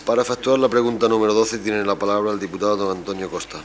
Para efectuar la pregunta número 12 tiene la palabra el diputado don Antonio Costa.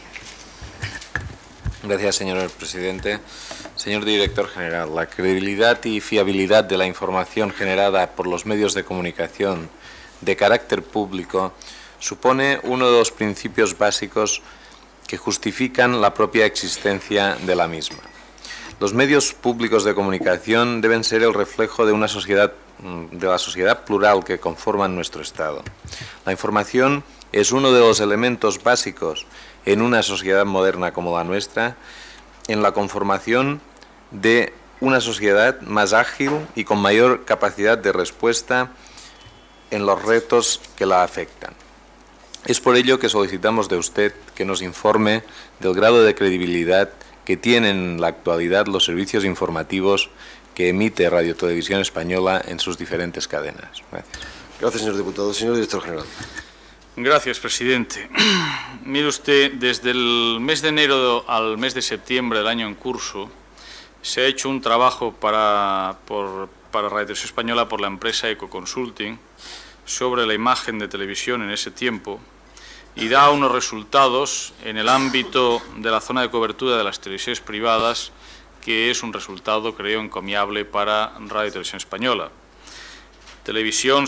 Gracias, señor presidente. Señor director general, la credibilidad y fiabilidad de la información generada por los medios de comunicación de carácter público supone uno de los principios básicos que justifican la propia existencia de la misma. Los medios públicos de comunicación deben ser el reflejo de la sociedad plural que conforma nuestro Estado. La información es uno de los elementos básicos en una sociedad moderna como la nuestra, en la conformación de una sociedad más ágil y con mayor capacidad de respuesta en los retos que la afectan. Es por ello que solicitamos de usted que nos informe del grado de credibilidad que tienen en la actualidad los servicios informativos que emite Radio Televisión Española en sus diferentes cadenas. Gracias. Gracias, señor diputado. Señor director general. Gracias, presidente. Mire usted, desde el mes de enero al mes de septiembre del año en curso, se ha hecho un trabajo para Radio Televisión Española por la empresa Ecoconsulting sobre la imagen de televisión en ese tiempo y da unos resultados en el ámbito de la zona de cobertura de las televisiones privadas que es un resultado, creo, encomiable para Radio Televisión Española. Televisión,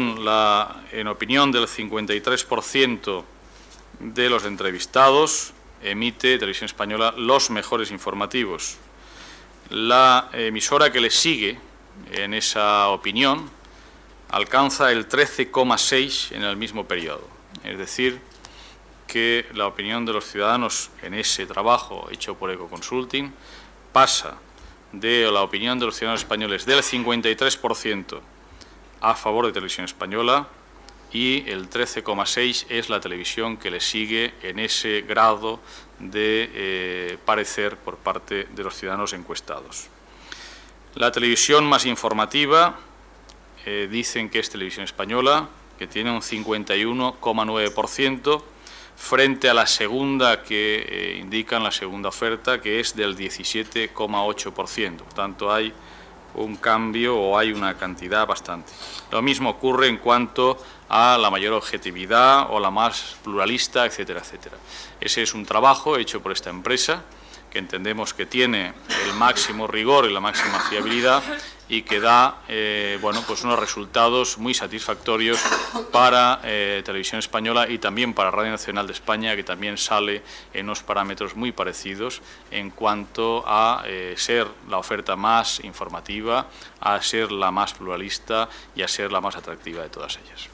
en opinión del 53% de los entrevistados, emite Televisión Española los mejores informativos. La emisora que le sigue en esa opinión alcanza el 13,6 en el mismo periodo. Es decir, que la opinión de los ciudadanos en ese trabajo hecho por Ecoconsulting pasa de la opinión de los ciudadanos españoles del 53% a favor de Televisión Española y el 13,6 es la televisión que le sigue en ese grado de parecer por parte de los ciudadanos encuestados. La televisión más informativa dicen que es Televisión Española, que tiene un 51,9%, frente a la segunda que indican la segunda oferta, que es del 17,8%. Por tanto, hay un cambio o hay una cantidad bastante. Lo mismo ocurre en cuanto a la mayor objetividad o la más pluralista, etcétera, etcétera. Ese es un trabajo hecho por esta empresa que entendemos que tiene el máximo rigor y la máxima fiabilidad y que da unos resultados muy satisfactorios para Televisión Española y también para Radio Nacional de España, que también sale en unos parámetros muy parecidos en cuanto a ser la oferta más informativa, a ser la más pluralista y a ser la más atractiva de todas ellas.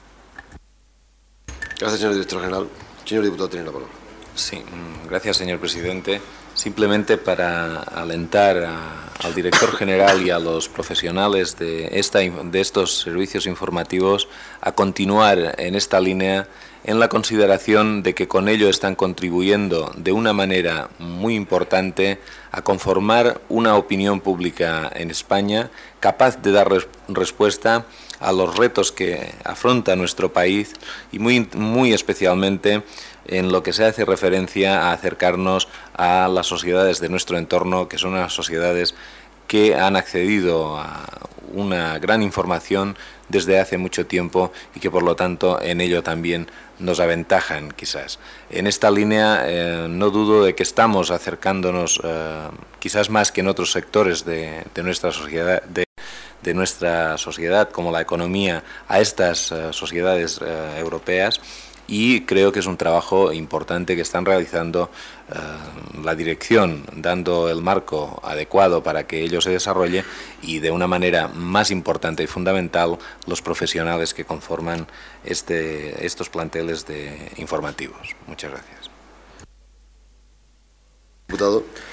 Gracias, señor director general. Señor diputado, tiene la palabra. Sí, gracias, señor presidente. Simplemente para alentar al director general y a los profesionales de estos servicios informativos a continuar en esta línea en la consideración de que con ello están contribuyendo de una manera muy importante a conformar una opinión pública en España capaz de dar respuesta a los retos que afronta nuestro país y muy especialmente en lo que se hace referencia a acercarnos a las sociedades de nuestro entorno, que son unas sociedades que han accedido a una gran información desde hace mucho tiempo y que por lo tanto en ello también nos aventajan quizás. En esta línea no dudo de que estamos acercándonos quizás más que en otros sectores de nuestra sociedad, de nuestra sociedad como la economía, a estas sociedades europeas. Y creo que es un trabajo importante que están realizando la dirección, dando el marco adecuado para que ello se desarrolle y de una manera más importante y fundamental los profesionales que conforman estos planteles informativos. Muchas gracias. Diputado.